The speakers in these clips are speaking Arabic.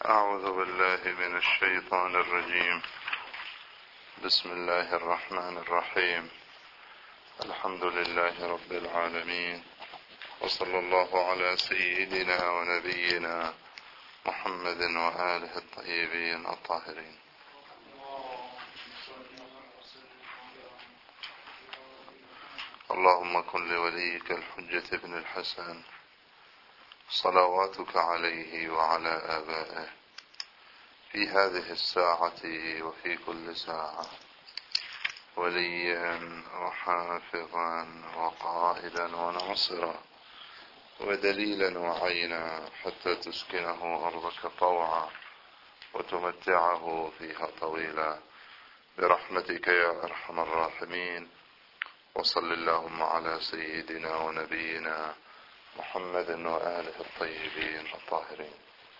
أعوذ بالله من الشيطان الرجيم. بسم الله الرحمن الرحيم. الحمد لله رب العالمين، وصلى الله على سيدنا ونبينا محمد وآله الطيبين الطاهرين. اللهم كن لوليك الحجة بن الحسن صلواتك عليه وعلى آبائه في هذه الساعة وفي كل ساعة وليا وحافظا وقائدا وناصرا ودليلا وعينا، حتى تسكنه أرضك طوعا وتمتعه فيها طويلا برحمتك يا أرحم الراحمين. وصل اللهم على سيدنا ونبينا محمد وآله الطيبين الطاهرين.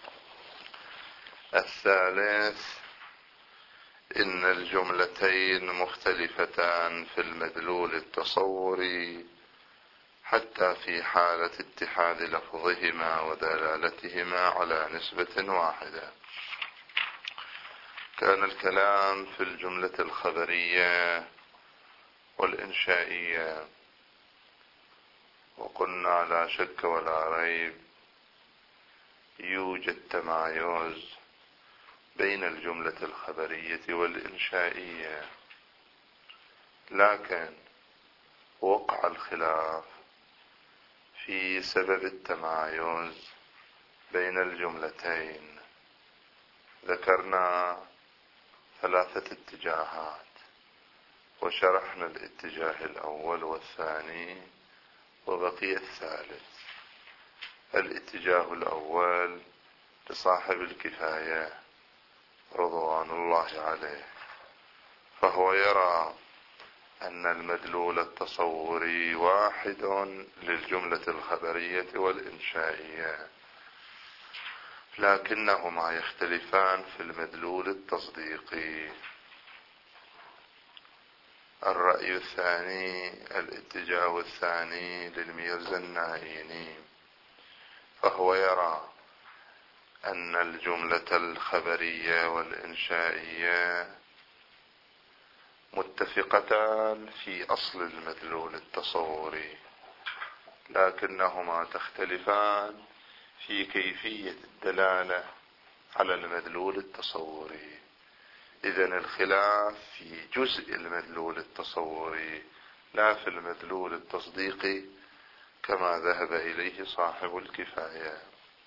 الثالث، إن الجملتين مختلفتان في المدلول التصوري حتى في حالة اتحاد لفظهما ودلالتهما على نسبة واحدة. كان الكلام في الجملة الخبرية والإنشائية، وقلنا لا شك ولا ريب يوجد تمايز بين الجملة الخبرية والإنشائية، لكن وقع الخلاف في سبب التمايز بين الجملتين. ذكرنا 3 اتجاهات، وشرحنا الاتجاه الأول والثاني وبقي الثالث. الاتجاه الأول لصاحب الكفاية رضوان الله عليه، فهو يرى أن المدلول التصوري واحد للجملة الخبرية والإنشائية، لكنهما يختلفان في المدلول التصديقي. الرأي الثاني، الاتجاه الثاني للميرزا النائيني، فهو يرى أن الجملة الخبرية والإنشائية متفقتان في أصل المدلول التصوري، لكنهما تختلفان في كيفية الدلالة على المدلول التصوري. إذن الخلاف في جزء المدلول التصوري لا في المدلول التصديقي كما ذهب إليه صاحب الكفاية.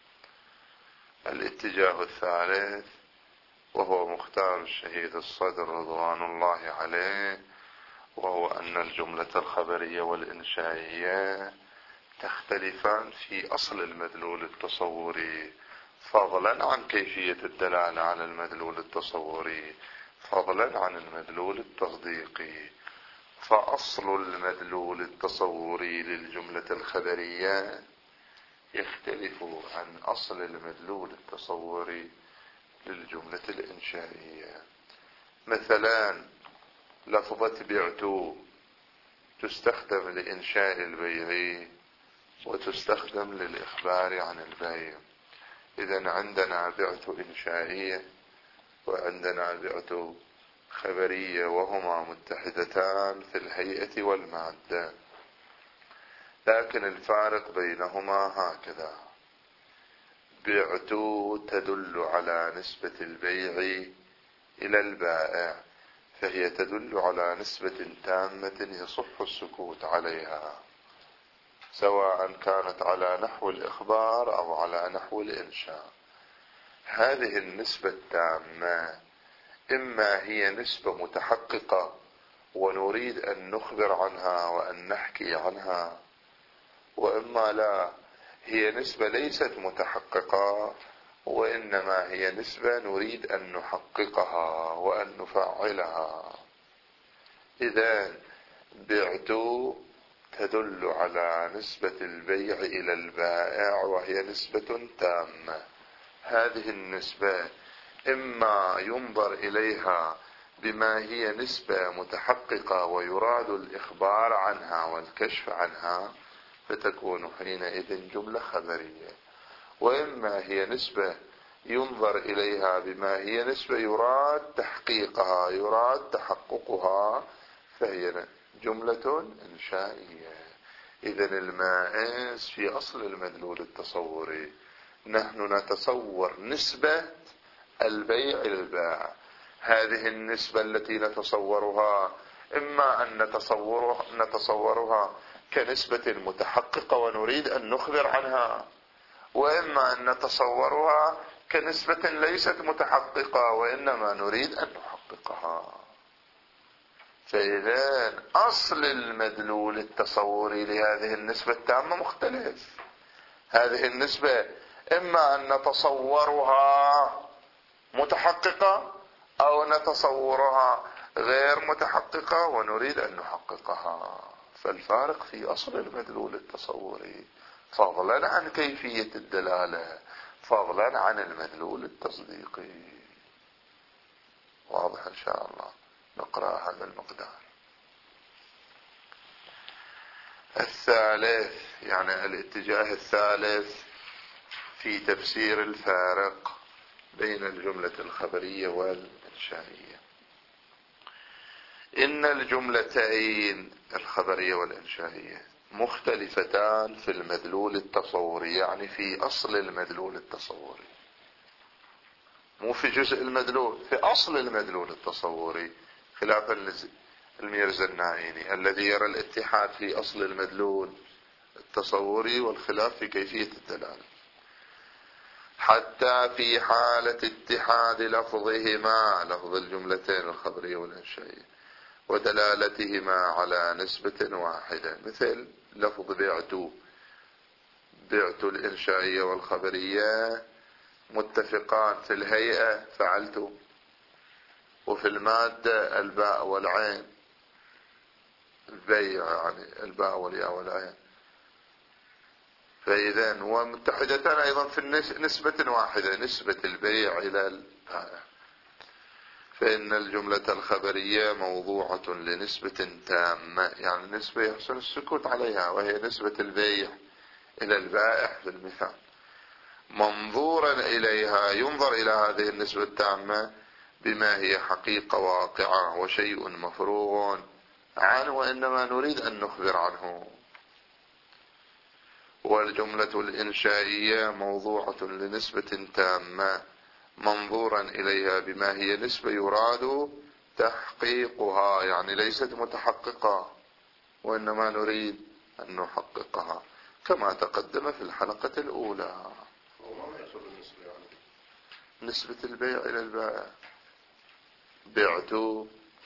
الاتجاه الثالث، وهو مختار الشهيد الصدر رضوان الله عليه، وهو أن الجملة الخبرية والإنشائية تختلفان في أصل المدلول التصوري، فضلا عن كيفية الدلالة على المدلول التصوري، فضلا عن المدلول التصديقي. فأصل المدلول التصوري للجملة الخبرية يختلف عن أصل المدلول التصوري للجملة الإنشائية. مثلا لفظة بعت تستخدم لإنشاء البيع وتستخدم للإخبار عن البيع. إذن عندنا بعت إنشائية وعندنا بعت خبرية، وهما متحدتان في الهيئة والمادة، لكن الفارق بينهما هكذا: بعت تدل على نسبة البيع إلى البائع، فهي تدل على نسبة تامة يصح السكوت عليها، سواء كانت على نحو الإخبار أو على نحو الإنشاء. هذه النسبة التامة إما هي نسبة متحققة ونريد أن نخبر عنها وأن نحكي عنها، وإما لا، هي نسبة ليست متحققة وإنما هي نسبة نريد أن نحققها وأن نفعلها. إذن بعت تدل على نسبة البيع إلى البائع وهي نسبة تامة. هذه النسبة إما ينظر إليها بما هي نسبة متحققة ويراد الإخبار عنها والكشف عنها، فتكون حينئذ جملة خبرية، وإما هي نسبة ينظر إليها بما هي نسبة يراد تحقيقها، يراد تحققها، فهي جملة إنشائية. إذن المائز في أصل المدلول التصوري نحن نتصور نسبة البيع إلى البائع. هذه النسبة التي نتصورها إما أن نتصورها كنسبة متحققة ونريد أن نخبر عنها، وإما أن نتصورها كنسبة ليست متحققة وإنما نريد أن نحققها. فإذا أصل المدلول التصوري لهذه النسبة التامة مختلف. هذه النسبة إما أن نتصورها متحققة أو نتصورها غير متحققة ونريد أن نحققها. فالفارق في أصل المدلول التصوري، فضلا عن كيفية الدلالة، فضلا عن المدلول التصديقي. واضح إن شاء الله. نقرأ هذا المقدار. الثالث، يعني الاتجاه الثالث في تفسير الفارق بين الجملة الخبرية والإنشائية. إن الجملتين الخبرية والإنشائية مختلفتان في المدلول التصوري، يعني في أصل المدلول التصوري، مو في جزء المدلول، في أصل المدلول التصوري، خلافا الميرزا النائيني الذي يرى الاتحاد في أصل المدلول التصوري والخلاف في كيفية الدلالة. حتى في حالة اتحاد لفظهما، لفظ الجملتين الخبرية والإنشائية، ودلالتهما على نسبة واحدة، مثل لفظ بعت الإنشائية والخبرية متفقان في الهيئة فعلت، وفي المادة الباء والعين، البيع يعني الباء والياء والعين، فإذا ومتحدتان أيضا في نسبة واحدة، نسبة البيع إلى البائع. فإن الجملة الخبرية موضوعة لنسبة تامة، يعني نسبة يحسن السكوت عليها، وهي نسبة البيع إلى البائع في المثال. منظورا إليها، ينظر إلى هذه النسبة التامة بما هي حقيقة واقعة وشيء مفروغ عنه وإنما نريد أن نخبر عنه. والجملة الإنشائية موضوعة لنسبة تامة منظورا إليها بما هي نسبة يراد تحقيقها، يعني ليست متحققة وإنما نريد أن نحققها، كما تقدم في الحلقة الأولى. نسبة البيع إلى البائع، بعت،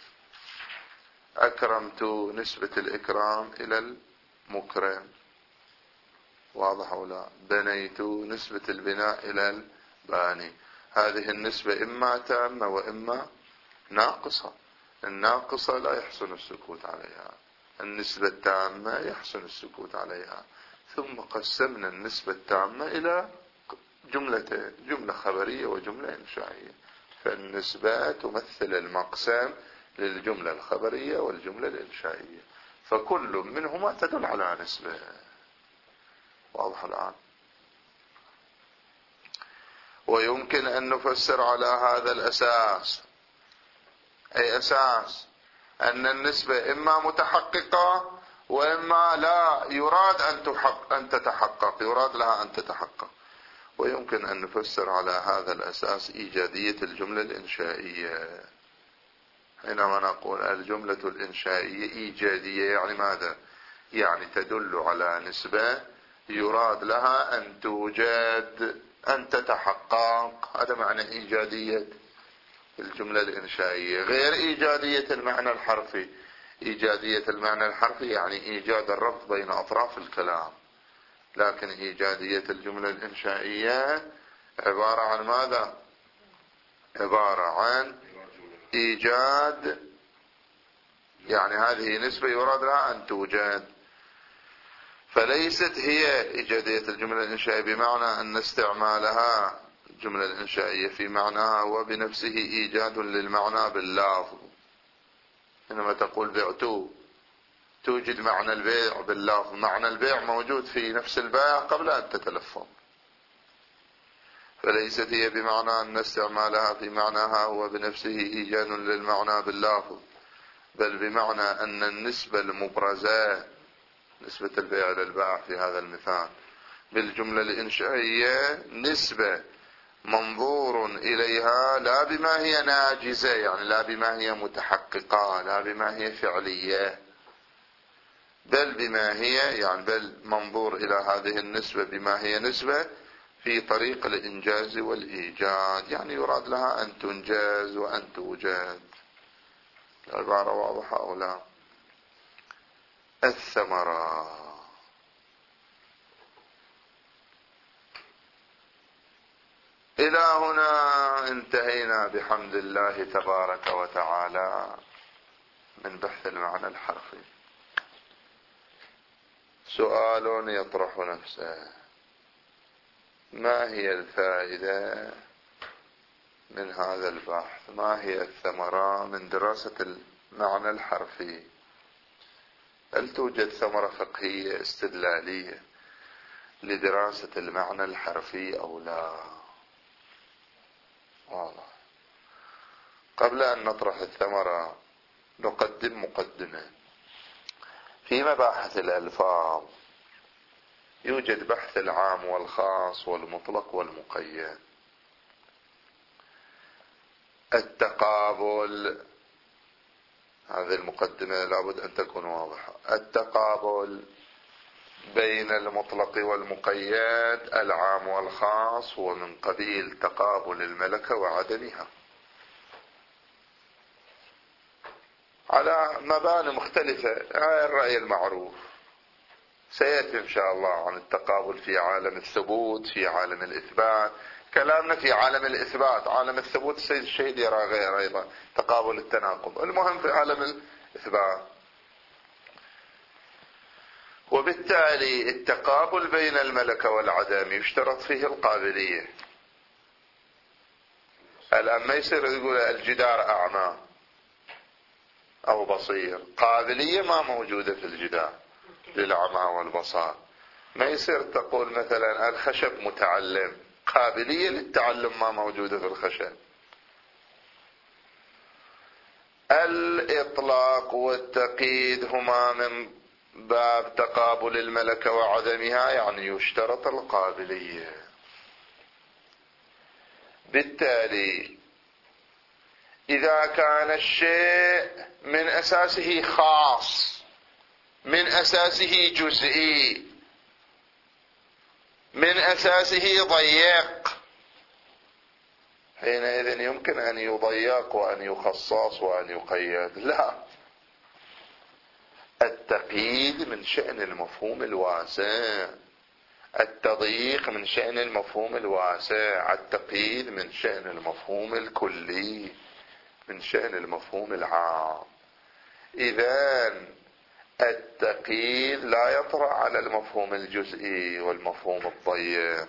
أكرمت، نسبة الإكرام إلى المكرم، واضح أو لا؟ بنيت، نسبة البناء إلى الباني. هذه النسبة إما تامة وإما ناقصة. الناقصة لا يحسن السكوت عليها، النسبة التامة يحسن السكوت عليها. ثم قسمنا النسبة التامة إلى جملتين، جملة خبرية وجملة إنشائية. فالنسبة تمثل المقسم للجملة الخبرية والجملة الإنشائية، فكل منهما تدل على نسبة. واضح الآن؟ ويمكن أن نفسر على هذا الأساس، أي أساس أن النسبة إما متحققة وإما لا يراد أن تتحقق، يراد لها أن تتحقق. ويمكن أن نفسر على هذا الأساس إيجادية الجملة الإنشائية. حينما نقول الجملة الإنشائية إيجادية، يعني ماذا؟ يعني تدل على نسبة يراد لها أن توجد، أن تتحقق. هذا معنى إيجادية الجملة الإنشائية، غير إيجادية المعنى الحرفي. إيجادية المعنى الحرفي يعني إيجاد الربط بين أطراف الكلام، لكن إيجادية الجملة الإنشائية عبارة عن ماذا؟ عبارة عن إيجاد، يعني هذه نسبة يراد لها أن توجد. فليست هي إيجادية الجملة الإنشائية بمعنى أن استعمالها الجملة الإنشائية في معناها هو بنفسه إيجاد للمعنى باللفظ. إنما تقول بعت، توجد معنى البيع باللفظ، معنى البيع موجود في نفس البائع قبل أن تتلفظ. فليست هي بمعنى أن استعمالها في معناها هو بنفسه إيجاد للمعنى باللافظ، بل بمعنى أن النسبة المبرزة، نسبة البيع للبائع في هذا المثال بالجملة الإنشائية، نسبة منظور إليها لا بما هي ناجزة، يعني لا بما هي متحققة، لا بما هي فعلية، بل بما هي، يعني بل منظور إلى هذه النسبة بما هي نسبة في طريق الإنجاز والإيجاد، يعني يراد لها أن تنجز وأن توجد. العبارة واضحة أو لا؟ الثمرة. إلى هنا انتهينا بحمد الله تبارك وتعالى من بحث المعنى الحرفي. سؤال يطرح نفسه: ما هي الفائدة من هذا البحث؟ ما هي الثمرة من دراسة المعنى الحرفي؟ هل توجد ثمرة فقهية استدلالية لدراسة المعنى الحرفي أو لا؟ واضح. قبل أن نطرح الثمرة نقدم مقدمة. في مباحث الألفاظ يوجد بحث العام والخاص والمطلق والمقيد. التقابل، هذه المقدمة لابد أن تكون واضحة. التقابل بين المطلق والمقيد، العام والخاص، هو من قبيل تقابل الملكة وعدمها على مباني مختلفة. هذا الرأي المعروف. سيأتي إن شاء الله عن التقابل في عالم الثبوت، في عالم الإثبات. كلامنا في عالم الإثبات. عالم الثبوت السيد الشهيد يرى غير أيضا تقابل التناقض. المهم في عالم الإثبات. وبالتالي التقابل بين الملكة والعدم يشترط فيه القابلية. الآن ما يصير يقول الجدار أعمى أو بصير، قابلية ما موجودة في الجدار للعمى والبصار. ما يصير تقول مثلا الخشب متعلم، قابلية للتعلم ما موجودة في الخشب. الإطلاق والتقييد هما من باب تقابل الملكة وعدمها، يعني يشترط القابلية. بالتالي إذا كان الشيء من أساسه خاص، من أساسه جزئي، من أساسه ضيق، حينئذ يمكن أن يضيق وأن يخصص وأن يقيد. لا، التقييد من شأن المفهوم الواسع، التضييق من شأن المفهوم الواسع، التقييد من شأن المفهوم الكلي، من شأن المفهوم العام. إذن التقييد لا يطرأ على المفهوم الجزئي والمفهوم الضيق.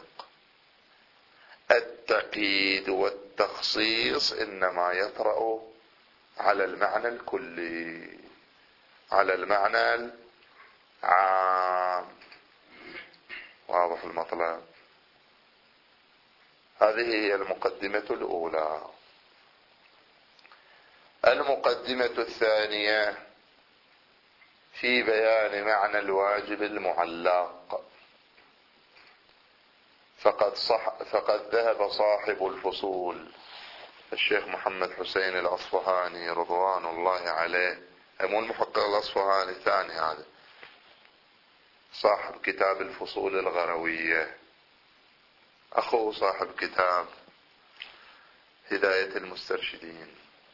التقييد والتخصيص إنما يطرأ على المعنى الكلي، على المعنى العام. واضح المطلب؟ هذه هي المقدمة الأولى. المقدمة الثانية في بيان معنى الواجب المعلق. فقد ذهب صاحب الفصول الشيخ محمد حسين الأصفهاني رضوان الله عليه، مو المحقق الأصفهاني الثاني، هذا صاحب كتاب الفصول الغروية، أخوه صاحب كتاب هداية المسترشدين.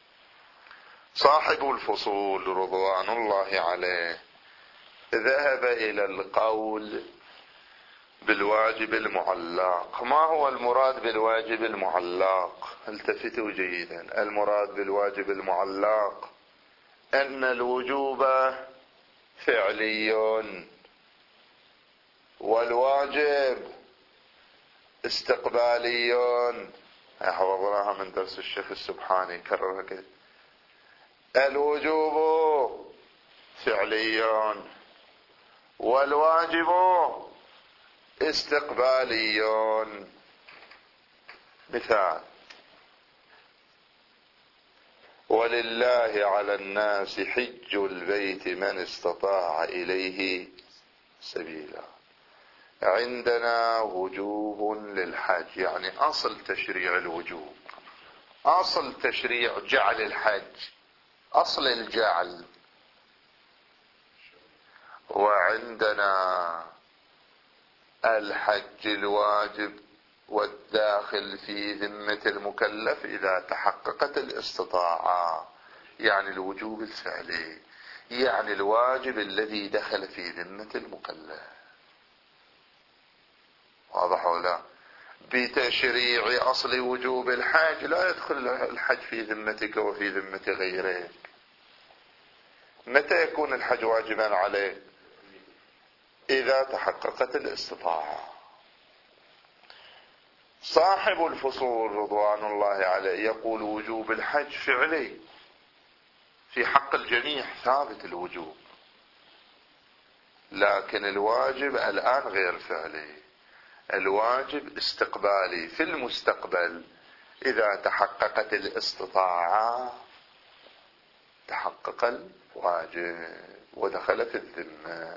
صاحب الفصول رضوان الله عليه ذهب إلى القول بالواجب المعلق. ما هو المراد بالواجب المعلق؟ التفتوا جيدا. المراد بالواجب المعلق أن الوجوب فعلي والواجب استقبالي. حفظناها من درس الشيخ السبحاني، كررها كده. الوجوب فعلي والواجب استقبالي. مثال: ولله على الناس حج البيت من استطاع إليه سبيلا. عندنا وجوب للحج، يعني أصل تشريع الوجوب، أصل تشريع جعل الحج، أصل الجعل. وعندنا الحج الواجب والداخل في ذمة المكلف إذا تحققت الاستطاعة، يعني الوجوب الفعلي، يعني الواجب الذي دخل في ذمة المكلف. واضح ولا؟ بتشريع أصل وجوب الحج لا يدخل الحج في ذمتك وفي ذمة غيرك. متى يكون الحج واجبا عليك؟ إذا تحققت الاستطاعة. صاحب الفصول رضوان الله عليه يقول وجوب الحج فعلي في حق الجميع، ثابت الوجوب، لكن الواجب الآن غير فعلي، الواجب استقبالي في المستقبل. إذا تحققت الاستطاعة تحقق الواجب ودخل في الذمة.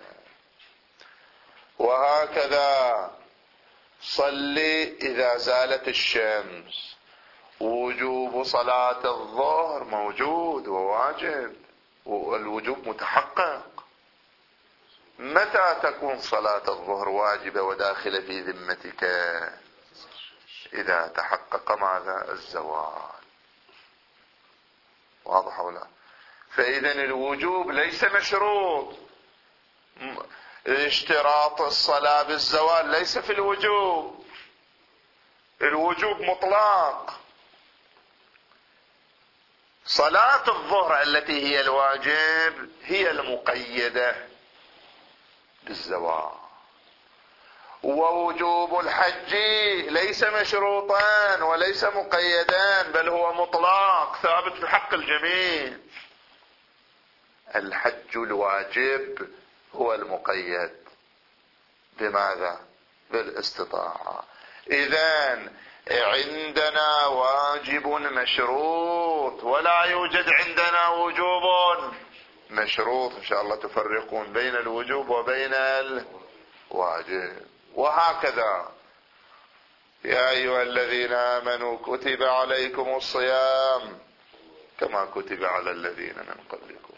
وهكذا صلي إذا زالت الشمس، وجوب صلاة الظهر موجود وواجب والوجوب متحقق. متى تكون صلاة الظهر واجبة وداخلة في ذمتك؟ إذا تحقق ماذا؟ الزوال. واضح ولا؟ فإذا الوجوب ليس مشروط، اشتراط الصلاة بالزوال ليس في الوجوب، الوجوب مطلق. صلاة الظهر التي هي الواجب هي المقيدة بالزوال، ووجوب الحج ليس مشروطان وليس مقيدان، بل هو مطلق ثابت في حق الجميع. الحج الواجب هو المقيد بماذا؟ بالاستطاعة. إذن عندنا واجب مشروط ولا يوجد عندنا وجوب مشروط. إن شاء الله تفرقون بين الوجوب وبين الواجب. وهكذا يا أيها الذين آمنوا كتب عليكم الصيام كما كتب على الذين من قبلكم.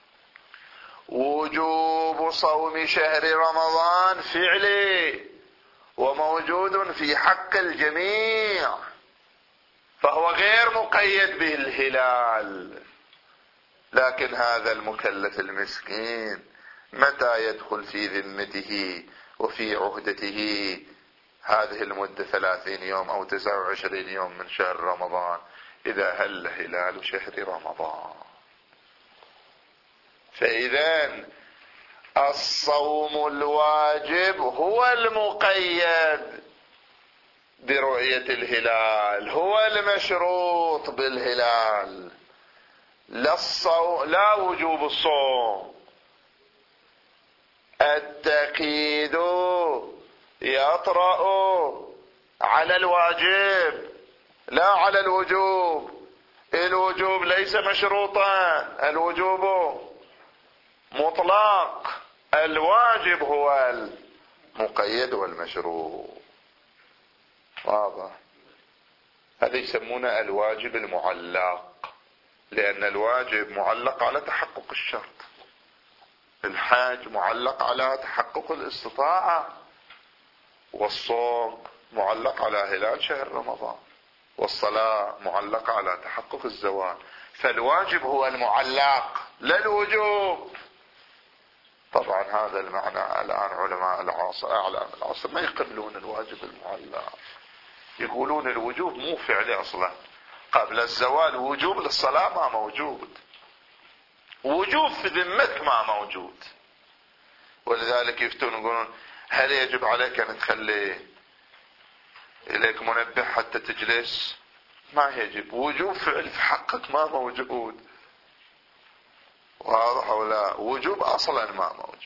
وجوب صوم شهر رمضان فعلي وموجود في حق الجميع، فهو غير مقيد بالهلال. لكن هذا المكلف المسكين متى يدخل في ذمته وفي عهدته هذه المدة 30 يوم أو 29 يوم من شهر رمضان؟ إذا هل هلال شهر رمضان. فإذا الصوم الواجب هو المقيد برؤية الهلال، هو المشروط بالهلال، لا وجوب الصوم. التأكيد يطرأ على الواجب لا على الوجوب. الوجوب ليس مشروطا، الوجوب مطلق، الواجب هو المقيد والمشروط. واضح؟ هذا يسمونه الواجب المعلق، لأن الواجب معلق على تحقق الشرط، الحج معلق على تحقق الاستطاعة، والصوم معلق على هلال شهر رمضان، والصلاة معلقة على تحقق الزوال. فالواجب هو المعلق لا الوجوب. طبعا هذا المعنى الآن علماء العصر أعلام العصر ما يقبلون الواجب المعلق، يقولون الوجوب مو فعلي أصلا. قبل الزوال وجوب للصلاة ما موجود، وجوب في ذمتك ما موجود. ولذلك يفتون يقولون هل يجب عليك أن تخلي إليك منبه حتى تجلس؟ ما يجب، وجوب فعل في حقك ما موجود. واضح ولا؟ وجوب أصلا ما موجود.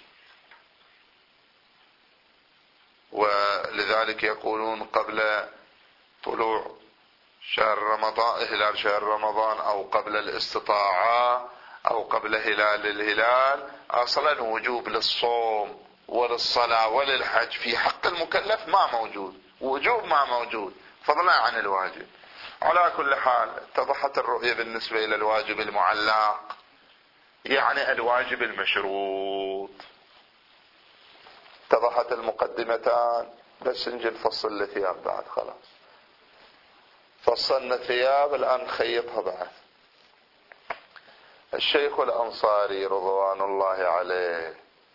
ولذلك يقولون قبل طلوع شهر رمضان، هلال شهر رمضان، أو قبل الاستطاعة أو قبل هلال الهلال، أصلا وجوب للصوم وللصلاة وللحج في حق المكلف ما موجود، وجوب ما موجود، فضلا عن الواجب. على كل حال اتضحت الرؤية بالنسبة إلى الواجب المعلق، يعني الواجب المشروط. اتضحت المقدمتان. بس نجي نفصل الثياب بعد. خلاص فصلنا الثياب، الآن نخيطها بعد. الشيخ الأنصاري رضوان الله عليه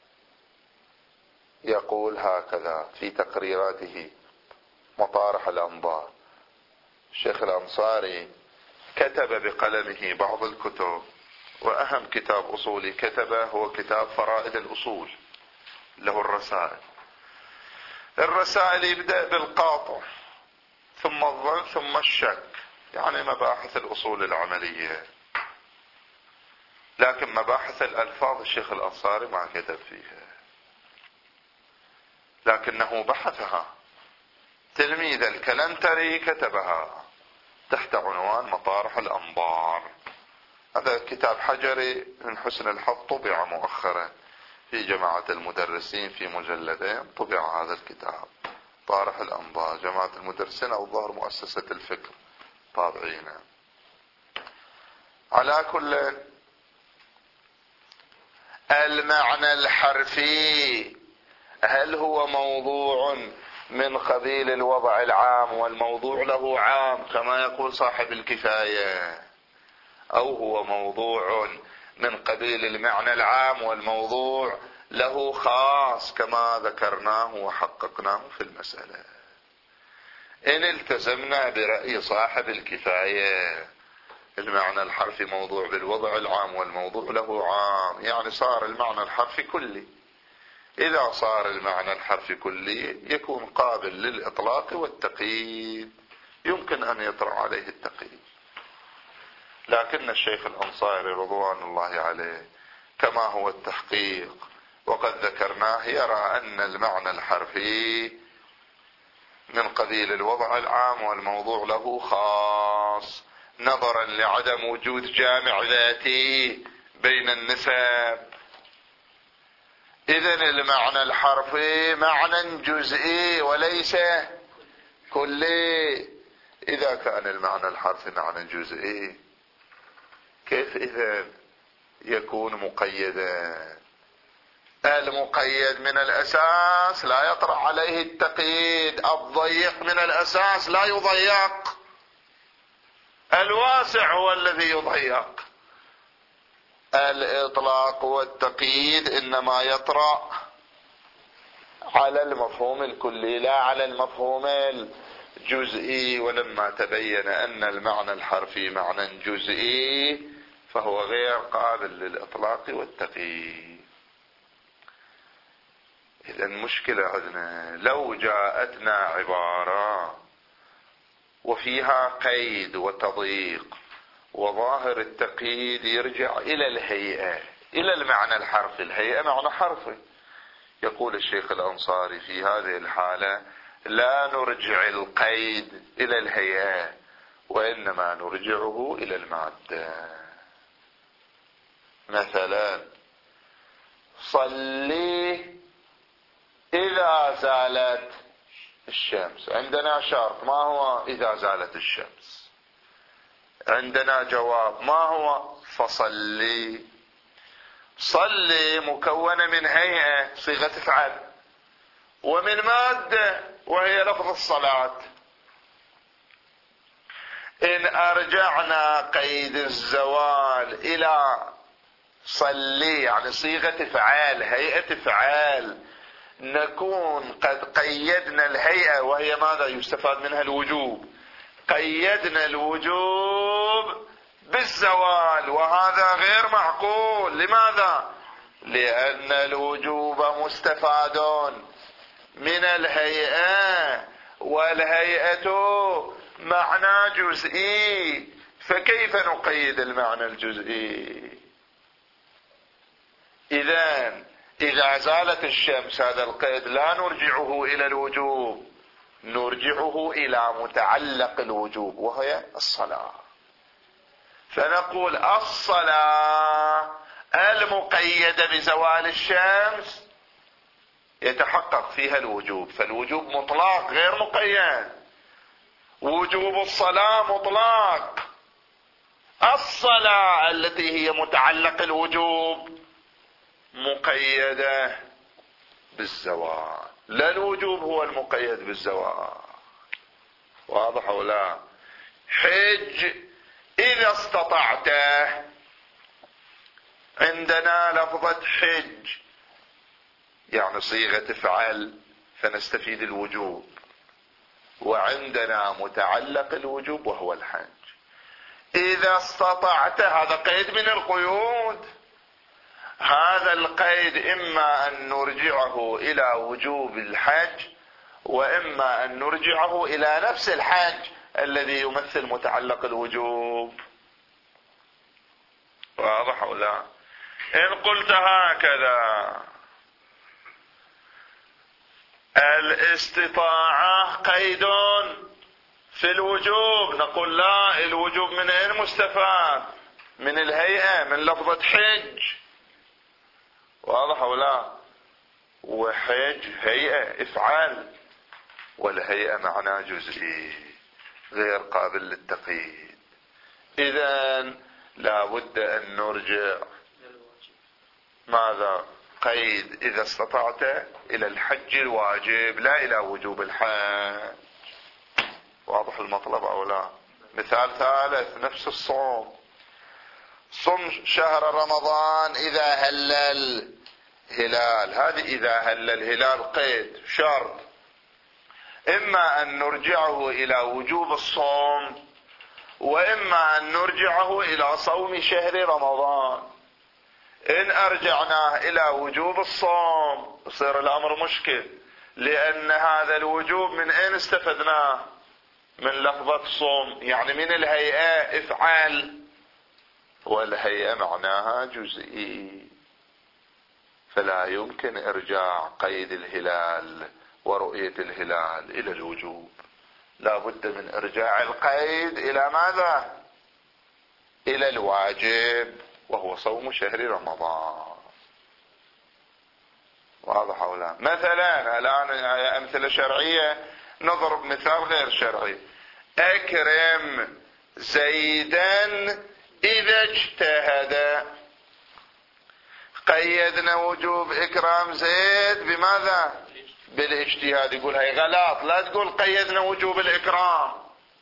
يقول هكذا في تقريراته مطارح الأنظار. الشيخ الأنصاري كتب بقلمه بعض الكتب، وأهم كتاب أصولي كتبه هو كتاب فرائد الأصول، له الرسائل. الرسائل يبدأ بالقاطع ثم الظن ثم الشك، يعني مباحث الأصول العملية، لكن مباحث الألفاظ الشيخ الأنصاري ما كتب فيها، لكنه بحثها. تلميذ الكلنتري كتبها تحت عنوان مطارح الأنظار. هذا كتاب حجري من حسن الحظ، طبع مؤخرا في جماعة المدرسين في مجلدين، طبع هذا الكتاب طارح الأنظار، جماعة المدرسين أو ظهر مؤسسة الفكر طابعينه. على كل، المعنى الحرفي هل هو موضوع من قبيل الوضع العام والموضوع له عام كما يقول صاحب الكفاية، أو هو موضوع من قبيل المعنى العام والموضوع له خاص كما ذكرناه وحققناه في المسألة؟ إن التزمنا برأي صاحب الكفاية المعنى الحرفي موضوع بالوضع العام والموضوع له عام، يعني صار المعنى الحرفي كلي. إذا صار المعنى الحرفي كلي يكون قابل للإطلاق والتقييد، يمكن أن يطرأ عليه التقييد. لكن الشيخ الأنصاري رضوان الله عليه كما هو التحقيق وقد ذكرناه يرى أن المعنى الحرفي من قبيل الوضع العام والموضوع له خاص، نظرا لعدم وجود جامع ذاتي بين النسب. إذن المعنى الحرفي معنى جزئي وليس كلي. إذا كان المعنى الحرفي معنى جزئي كيف إذن يكون مقيدا؟ المقيد من الأساس لا يطرح عليه التقييد، الضيق من الأساس لا يضيق، الواسع هو الذي يضيق. الإطلاق والتقييد إنما يطرأ على المفهوم الكلي لا على المفهوم الجزئي. ولما تبين أن المعنى الحرفي معنى جزئي فهو غير قابل للإطلاق والتقييد. إذا المشكلة عندنا لو جاءتنا عبارة وفيها قيد وتضييق وظاهر التقييد يرجع إلى الهيئة، إلى المعنى الحرفي، الهيئة معنى حرفي. يقول الشيخ الأنصاري في هذه الحالة لا نرجع القيد إلى الهيئة وإنما نرجعه إلى المادة. مثلا صلي إذا زالت الشمس، عندنا شرط ما هو إذا زالت الشمس، عندنا جواب ما هو فصلي. صلي مكونة من هيئة صيغة فعل ومن مادة وهي لفظ الصلاة. إن أرجعنا قيد الزوال إلى صلي يعني صيغة فعال هيئة فعال نكون قد قيدنا الهيئة وهي ماذا يستفاد منها الوجوب، قيدنا الوجوب بالزوال، وهذا غير معقول. لماذا؟ لأن الوجوب مستفاد من الهيئة والهيئة معنى جزئي، فكيف نقيد المعنى الجزئي؟ إذا زالت الشمس هذا القيد لا نرجعه إلى الوجوب نرجعه إلى متعلق الوجوب وهي الصلاة، فنقول الصلاة المقيدة بزوال الشمس يتحقق فيها الوجوب، فالوجوب مطلق غير مقيد، وجوب الصلاة مطلق. الصلاة التي هي متعلق الوجوب مقيدة بالزوال، لا الوجوب هو المقيد بالزوال. واضح أو لا؟ حج إذا استطعته، عندنا لفظة حج يعني صيغة افعل فنستفيد الوجوب، وعندنا متعلق الوجوب وهو الحج. إذا استطعت هذا قيد من القيود، هذا القيد إما أن نرجعه إلى وجوب الحج، وإما أن نرجعه إلى نفس الحج الذي يمثل متعلق الوجوب. واضح أو لا؟ إن قلت هكذا الاستطاعة قيد في الوجوب، نقول لا، الوجوب من أين مستفاد؟ من الهيئة، من لفظة حج. واضح أو لا؟ وحج هيئة افعال، والهيئة معناه جزئي غير قابل للتقييد. إذن لا بد أن نرجع ماذا؟ قيد إذا استطعت إلى الحج الواجب لا إلى وجوب الحج. واضح المطلب أو لا؟ مثال ثالث نفس الصوم، صم شهر رمضان إذا هل الهلال، هذه إذا هل الهلال قيد شرط، إما أن نرجعه إلى وجوب الصوم، وإما أن نرجعه إلى صوم شهر رمضان. إن أرجعناه إلى وجوب الصوم يصير الأمر مشكل، لأن هذا الوجوب من أين استفدناه؟ من لفظة صوم، يعني من الهيئة افعل، والهيئة معناها جزئي، فلا يمكن إرجاع قيد الهلال ورؤية الهلال إلى الوجوب، لا بد من إرجاع القيد إلى ماذا؟ إلى الواجب وهو صوم شهر رمضان. واضح أو لا؟ مثلا الآن أمثلة شرعية، نضرب مثال غير شرعي، أكرم زيدا إذا اجتهد. قيدنا وجوب إكرام زيد بماذا؟ بالاجتهاد. يقول هاي غلط، لا تقول قيدنا وجوب الإكرام.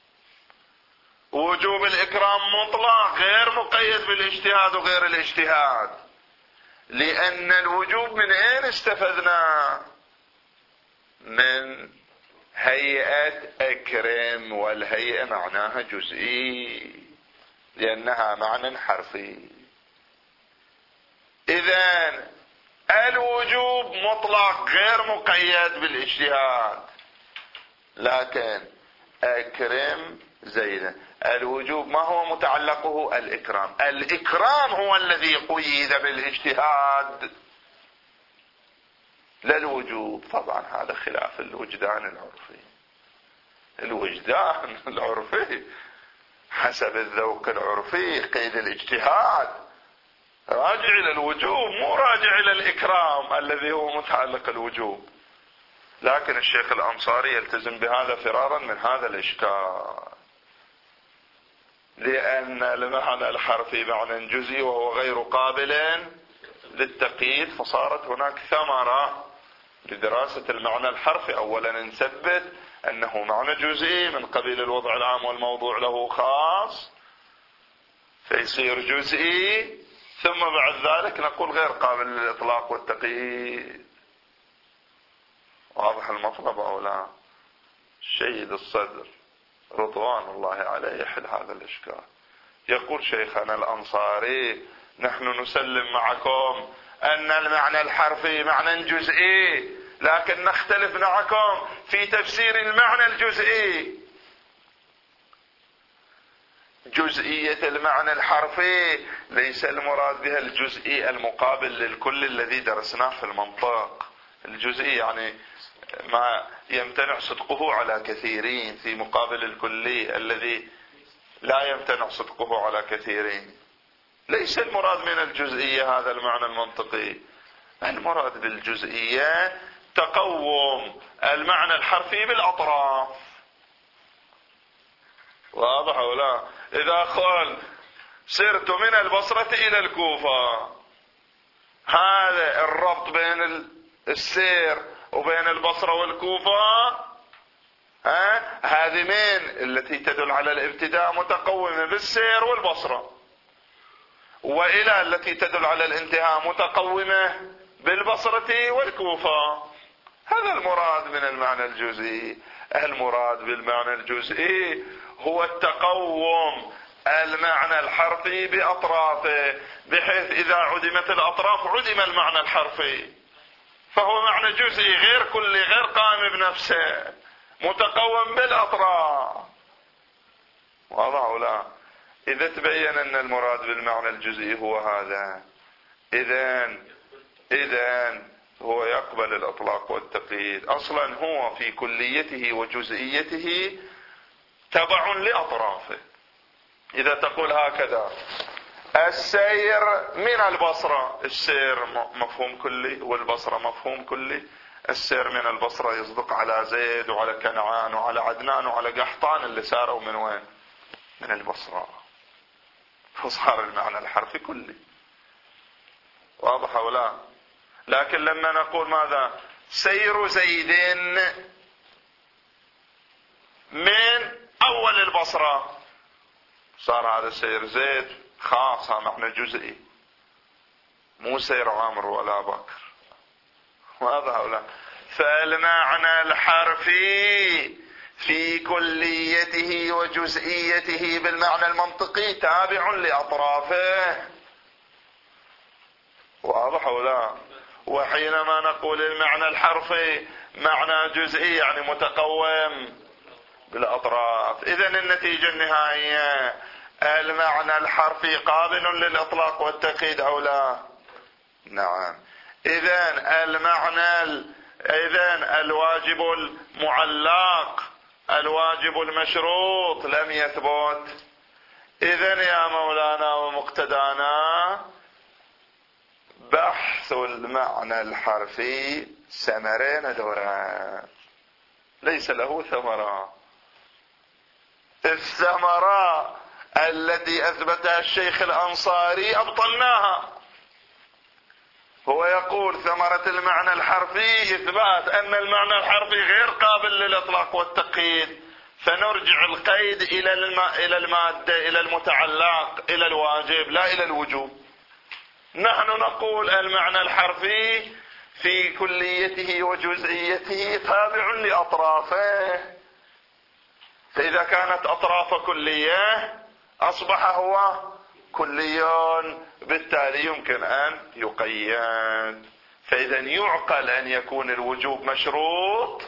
وجوب الإكرام مطلق غير مقيد بالاجتهاد وغير الاجتهاد، لأن الوجوب من أين استفدنا؟ من هيئة أكرم، والهيئة معناها جزئي لأنها معنى حرفي. إذن الوجوب مطلق غير مقيد بالاجتهاد، لكن أكرم زيدا الوجوب ما هو متعلقه؟ الإكرام. الإكرام هو الذي قيد بالاجتهاد لا الوجوب. طبعا هذا خلاف الوجدان العرفي. الوجدان العرفي حسب الذوق العرفي قيد الاجتهاد راجع إلى الوجوب، مو راجع إلى الإكرام الذي هو متعلق الوجوب. لكن الشيخ الأنصاري يلتزم بهذا فرارا من هذا الإشكال، لأن المعنى الحرفي معنى جزئي وهو غير قابل للتقييد، فصارت هناك ثمرة لدراسة المعنى الحرفي. أولا نثبت أنه معنى جزئي من قبيل الوضع العام والموضوع له خاص فيصير جزئي، ثم بعد ذلك نقول غير قابل للإطلاق والتقييد. واضح المطلب أو لا؟ السيد الصدر رضوان الله عليه يحل هذا الإشكال. يقول شيخنا الأنصاري نحن نسلم معكم أن المعنى الحرفي معنى جزئي، لكن نختلف معكم في تفسير المعنى الجزئي. جزئية المعنى الحرفي ليس المراد بها الجزئي المقابل للكل الذي درسناه في المنطق. الجزئي يعني ما يمتنع صدقه على كثيرين في مقابل الكلي الذي لا يمتنع صدقه على كثيرين. ليس المراد من الجزئية هذا المعنى المنطقي، المراد بالجزئية تقوم المعنى الحرفي بالأطراف. واضح ولا؟ إذا قال سرت من البصرة إلى الكوفة، هذا الربط بين السير وبين البصرة والكوفة، هذه من التي تدل على الابتداء متقومة بالسير والبصرة، وإلى التي تدل على الانتهاء متقومة بالبصرة والكوفة. هذا المراد من المعنى الجزئي. المراد بالمعنى الجزئي هو التقوم المعنى الحرفي بأطرافه، بحيث إذا عدمت الأطراف عدم المعنى الحرفي، فهو معنى جزئي غير كلي، غير قائم بنفسه، متقوم بالأطراف. واضح ولا؟ إذا تبين أن المراد بالمعنى الجزئي هو هذا، إذن هو يقبل الإطلاق والتقييد. أصلا هو في كليته وجزئيته تبع لأطرافه. إذا تقول هكذا السير من البصرة، السير مفهوم كلي والبصرة مفهوم كلي. السير من البصرة يصدق على زيد وعلى كنعان وعلى عدنان وعلى قحطان اللي ساروا من وين؟ من البصرة، فصار المعنى الحرفي كلي. واضح ولا؟ لكن لما نقول ماذا؟ سير زيد من أول البصرة، صار هذا سير زيد خاص، معنى جزئي، مو سير عامر ولا بكر. واضح ولا؟ فالمعنى الحرفي في كليته وجزئيته بالمعنى المنطقي تابع لأطرافه. واضح ولا؟ وحينما نقول المعنى الحرفي معنى جزئي يعني متقوم بالأطراف، إذن النتيجة النهائية المعنى الحرفي قابل للإطلاق والتقييد أو لا؟ نعم. إذن الواجب المعلق، الواجب المشروط لم يثبت. إذن يا مولانا ومقتدانا بحث المعنى الحرفي ثمرين دوران، ليس له ثمرة. الثمرة التي أثبتها الشيخ الأنصاري أبطلناها. هو يقول ثمرة المعنى الحرفي إثبات أن المعنى الحرفي غير قابل للإطلاق والتقييد، فنرجع القيد إلى المادة، إلى المتعلق، إلى الواجب، لا إلى الوجوب. نحن نقول المعنى الحرفي في كليته وجزئيته تابع لأطرافه، فإذا كانت أطراف كلية أصبح هو كليون، بالتالي يمكن أن يقيد. فإذا يعقل أن يكون الوجوب مشروط،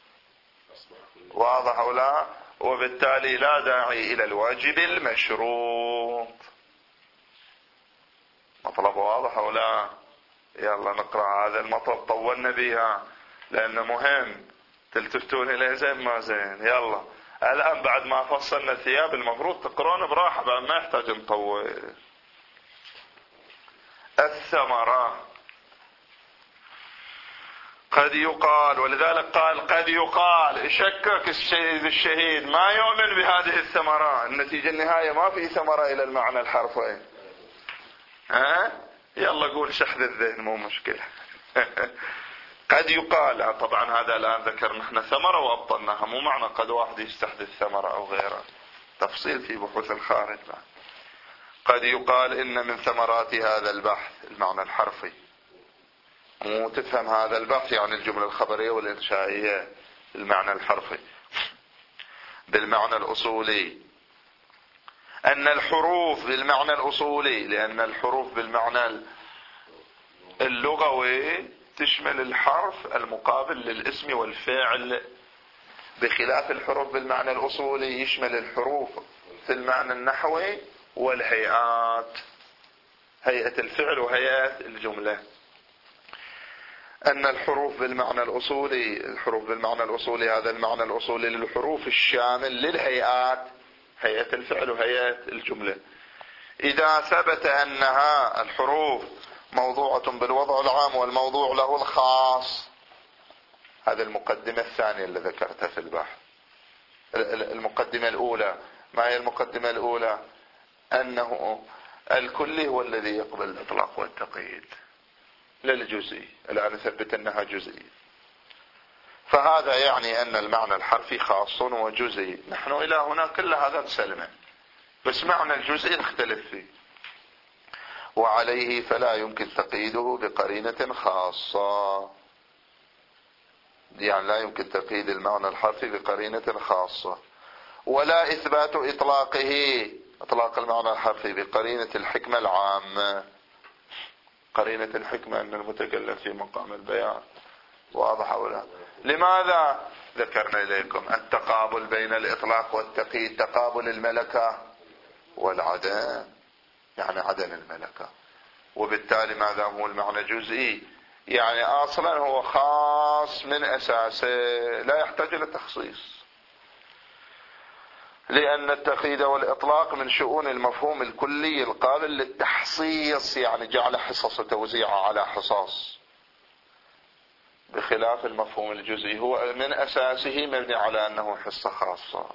واضح أو لا؟ وبالتالي لا داعي إلى الواجب المشروط. مطلب واضح أو لا؟ يلا نقرأ هذا المطلب، طولنا بها لأنه مهم تلتفتون إليه زين ما زين. يلا الآن بعد ما فصلنا الثياب المفروض تقرون براحة، بعد ما يحتاج نطول. الثمرة قد يقال، ولذلك قال قد يقال، يشكك الشهيد ما يؤمن بهذه الثمرة، النتيجة النهاية ما في ثمرة إلى المعنى الحرفي. يلا قول شحذ الذهن مو مشكلة. قد يقال، طبعا هذا الآن ذكرنا احنا ثمرة وأبطلناها، مو معنى قد واحد يستحدث ثمرة أو غيره، تفصيل في بحوث الخارج. قد يقال إن من ثمرات هذا البحث المعنى الحرفي، مو تفهم هذا البحث يعني الجملة الخبرية والإنشائية، المعنى الحرفي بالمعنى الأصولي، أن الحروف بالمعنى الأصولي، لأن الحروف بالمعنى اللغوي تشمل الحرف المقابل للاسم والفعل، بخلاف الحروف بالمعنى الأصولي يشمل الحروف في المعنى النحوي والهيئات، هيئة الفعل وهيئة الجملة. أن الحروف بالمعنى الأصولي هذا المعنى الأصولي للحروف الشامل للهيئات، هيئة الفعل وهيئة الجملة، إذا ثبت أنها الحروف موضوعة بالوضع العام والموضوع له الخاص. هذا المقدمة الثانية اللي ذكرتها في البحث. المقدمة الأولى، ما هي المقدمة الأولى؟ أنه الكلي هو الذي يقبل الإطلاق والتقييد لا الجزئي. الآن نثبت أنها جزئي، فهذا يعني أن المعنى الحرفي خاص وجزئي. نحن إلى هنا كل هذا نسلمه، بس معنى الجزئي نختلف فيه، وعليه فلا يمكن تقييده بقرينة خاصة. يعني لا يمكن تقييد المعنى الحرفي بقرينة خاصة، ولا إثبات إطلاق المعنى الحرفي بقرينة الحكمة العامة. قرينة الحكمة أن المتكلم في مقام البيان، واضح ولا؟ لماذا ذكرنا إليكم التقابل بين الإطلاق والتقييد؟ تقابل الملكة والعدم، يعني عدم الملكة، وبالتالي ما دام هو المعنى جزئي يعني أصلا هو خاص من أساسه، لا يحتاج إلى تخصيص، لأن التقييد والإطلاق من شؤون المفهوم الكلي القابل للتحصيص، يعني جعل حصص وتوزيعه على حصص، بخلاف المفهوم الجزئي هو من أساسه مبني على أنه حصة خاصة.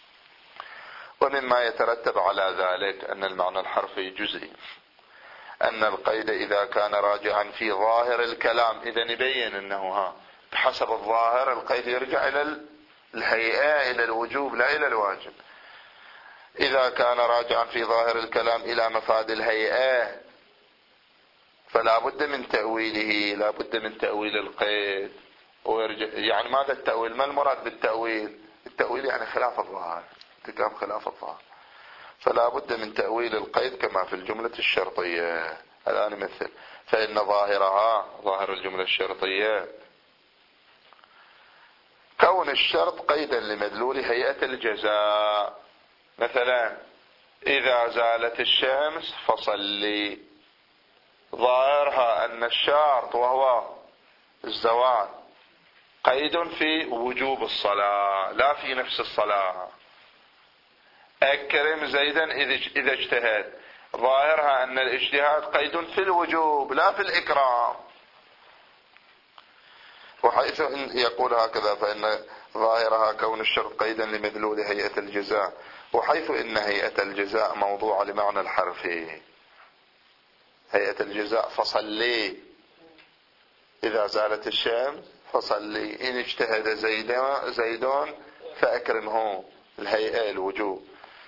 ومما يترتب على ذلك أن المعنى الحرفي جزئي، أن القيد إذا كان راجعا في ظاهر الكلام، إذا نبين أنه بحسب الظاهر القيد يرجع إلى الهيئة، إلى الوجوب لا إلى الواجب. إذا كان راجعا في ظاهر الكلام إلى مفاد الهيئة فلا بد من تأويله، لا بد من تأويل القيد ويرجع. يعني ماذا التأويل؟ ما المراد بالتأويل؟ التأويل يعني خلاف الظاهر، ارتكاب خلاف الظاهر، فلا بد من تأويل القيد كما في الجملة الشرطية. الآن مثل فإن ظاهرها، ظاهر الجملة الشرطية، كون الشرط قيدا لمدلول هيئة الجزاء. مثلا إذا زالت الشمس فصلي، ظاهرها أن الشرط وهو الزوال قيد في وجوب الصلاة لا في نفس الصلاة. أكرم زيدا إذا اجتهد، ظاهرها أن الاجتهاد قيد في الوجوب لا في الإكرام. وحيث يقول هكذا فإن ظاهرها كون الشرط قيدا لمدلول هيئة الجزاء، وحيث إن هيئة الجزاء موضوع لمعنى الحرفي. هيئة الجزاء فصلي، إذا زالت الشمس فصلي، إن اجتهد زيدون فأكرمه، الهيئة الوجوب.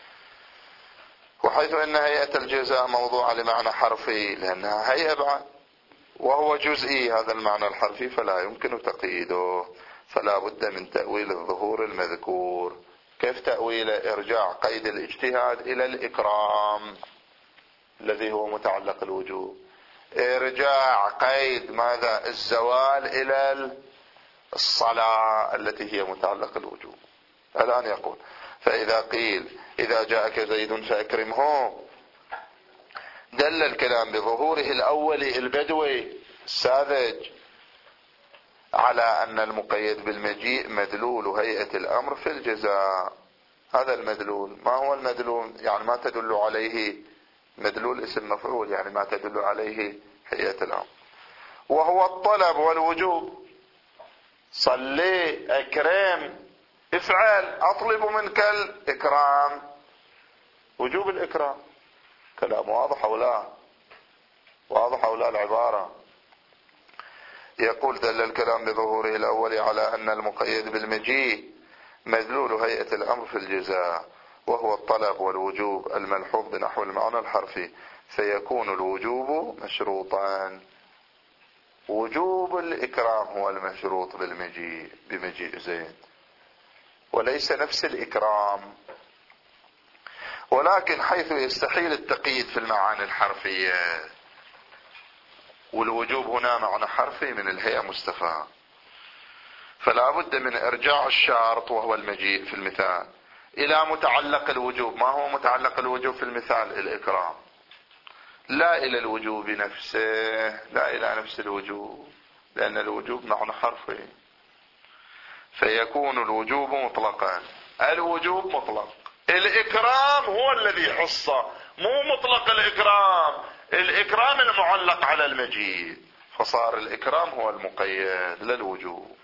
وحيث إن هيئة الجزاء موضوع لمعنى حرفي لأنها هيئة بعد، وهو جزئي هذا المعنى الحرفي، فلا يمكن تقييده، فلا بد من تأويل الظهور المذكور. كيف تأويله؟ إرجاع قيد الاجتهاد إلى الإكرام الذي هو متعلق الوجوب، إرجاع قيد ماذا؟ الزوال إلى الصلاة التي هي متعلق الوجوب. الآن يقول فإذا قيل إذا جاءك زيد فأكرمه، دل الكلام بظهوره الأولي البدوي الساذج على أن المقيد بالمجيء مدلول هيئة الأمر في الجزاء. هذا المدلول. ما هو المدلول؟ يعني ما تدل عليه، مدلول اسم مفعول، يعني ما تدل عليه هيئة الأمر، وهو الطلب والوجوب. صلي، أكرم، افعل، أطلب منك الإكرام، وجوب الإكرام. كلام واضح أو لا؟ واضح أو لا العبارة؟ يقول دل الكلام بظهوره الأول على أن المقيد بالمجيء مدلول هيئة الأمر في الجزاء، وهو الطلب والوجوب الملحوظ بنحو المعنى الحرفي، فيكون الوجوب مشروطا. وجوب الإكرام هو المشروط بمجيء زيد، وليس نفس الإكرام. ولكن حيث يستحيل التقييد في المعاني الحرفية، والوجوب هنا معنى حرفي من الهيئة مستفاد، فلا بد من إرجاع الشرط وهو المجيء في المثال إلى متعلق الوجوب. ما هو متعلق الوجوب في المثال؟ الإكرام، لا إلى الوجوب نفسه، لا إلى نفس الوجوب. لأن الوجوب معنى حرفي، فيكون الوجوب مطلقا. الوجوب مطلق، الإكرام هو الذي حص، مو مطلق الإكرام، الإكرام المعلق على المجيء، فصار الإكرام هو المقيد للوجوب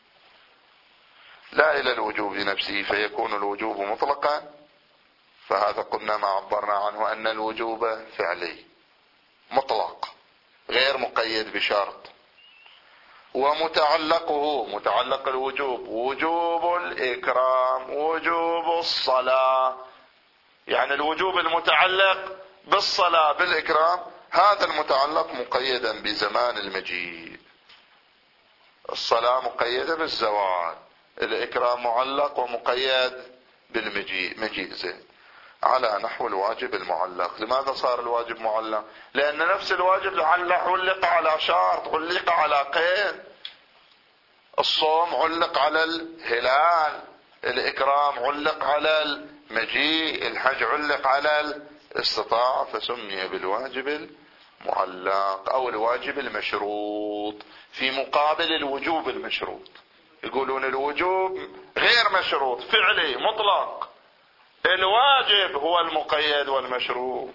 لا إلى الوجوب نفسه، فيكون الوجوب مطلقا. فهذا قلنا ما عبرنا عنه أن الوجوب فعلي مطلق غير مقيد بشرط، ومتعلقه متعلق الوجوب وجوب الإكرام وجوب الصلاة، يعني الوجوب المتعلق بالصلاة بالإكرام هذا المتعلق مقيدا بزمان المجيء، الصلاة مقيدة بالزوال، الإكرام معلق ومقيد بالمجيء، مجيء زين، على نحو الواجب المعلق. لماذا صار الواجب معلق؟ لأن نفس الواجب علق على شرط، علق على قيد، الصوم علق على الهلال، الإكرام علق على المجيء، الحج علق على الاستطاعة، فسمي بالواجب المعلق أو الواجب المشروط في مقابل الوجوب المشروط. يقولون الوجوب غير مشروط فعلي مطلق، الواجب هو المقيد والمشروط،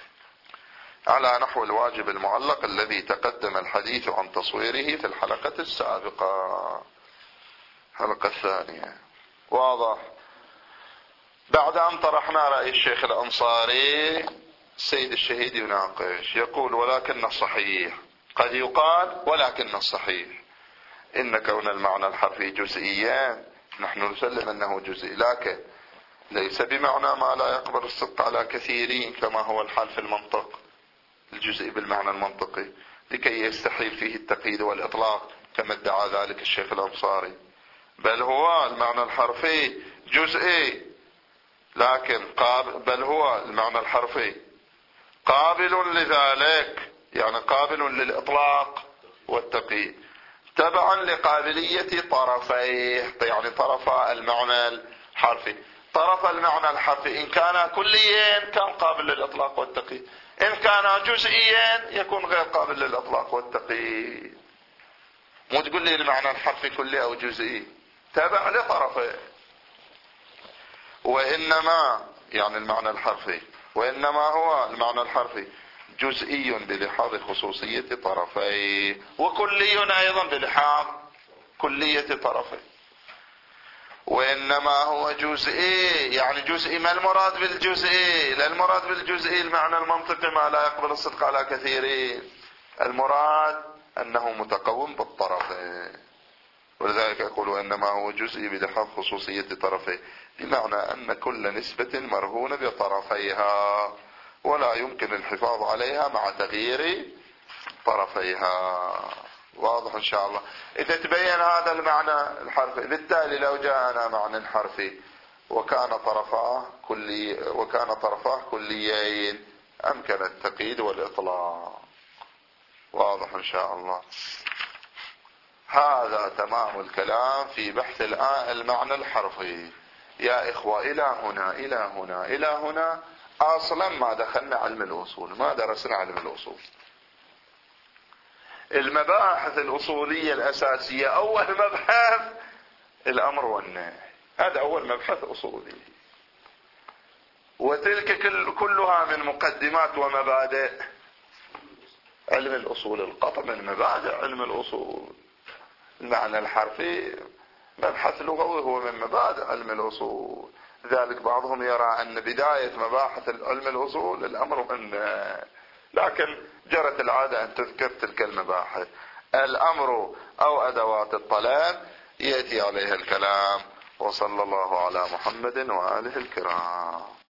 على نحو الواجب المعلق الذي تقدم الحديث عن تصويره في الحلقة السابقة، الحلقة الثانية. واضح؟ بعد أن طرحنا رأي الشيخ الأنصاري، السيد الشهيد يناقش يقول: ولكن الصحيح، قد يقال ولكن الصحيح إن كون المعنى الحرفي جزئيا نحن نسلم أنه جزئي، لكن ليس بمعنى ما لا يقبل الصدق على كثيرين كما هو الحال في المنطق، الجزئي بالمعنى المنطقي، لكي يستحيل فيه التقييد والإطلاق كما ادعى ذلك الشيخ الأنصاري، بل هو المعنى الحرفي جزئي، لكن بل هو المعنى الحرفي قابل لذلك، يعني قابل للإطلاق والتقييد تبعا لقابلية طرفيه، يعني طرف المعنى الحرفي. طرف المعنى الحرفي إن كان كليا كان قابل للإطلاق والتقييد، إن كان جزئيا يكون غير قابل للإطلاق والتقييد. مو تقول لي المعنى الحرفي كلي أو جزئي، تبع لطرفه. وإنما يعني المعنى الحرفي، وإنما هو المعنى الحرفي جزئي بلحاظ خصوصية طرفيه، وكلي أيضا بلحاظ كلية طرفيه. وإنما هو جزئي، يعني جزئي. ما المراد بالجزئي؟ لا المراد بالجزئي المعنى المنطقي ما لا يقبل الصدق على كثيرين، المراد أنه متقوم بالطرفين، ولذلك يقول وإنما هو جزئي بلحاظ خصوصية طرفيه، بمعنى أن كل نسبة مرهونة بطرفيها ولا يمكن الحفاظ عليها مع تغيير طرفيها. واضح إن شاء الله؟ إذا تبين هذا المعنى الحرفي، بالتالي لو جاءنا معنى حرفي وكان طرفاه كليين أمكن التقييد والإطلاق. واضح إن شاء الله؟ هذا تمام الكلام في بحث المعنى الحرفي. يا إخوة إلى هنا أصلا ما دخلنا علم الأصول، ما درسنا علم الأصول. المباحث الأصولية الأساسية أول مبحث الأمر والنهي، هذا أول مبحث أصولي، وتلك كلها من مقدمات ومبادئ علم الأصول. القطع من مبادئ علم الأصول. المعنى الحرفي مبحث لغوي هو من مبادئ علم الأصول، لذلك بعضهم يرى أن بداية مباحث علم الأصول الأمر والنهي، لكن جرت العادة أن تذكر تلك المباحث. الأمر أو أدوات الطلب يأتي عليها الكلام. وصلى الله على محمد وآله الكرام.